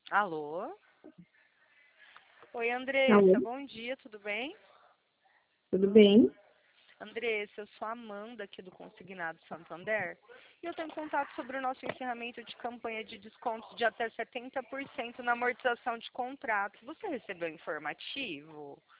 Alô? Oi, Alô, Andressa, bom dia, tudo bem? tudo bem? Andressa, eu sou a Amanda aqui do Consignado Santander e eu tenho contato sobre o nosso encerramento de campanha de descontos de até 70% na amortização de contratos. Você recebeu informativo?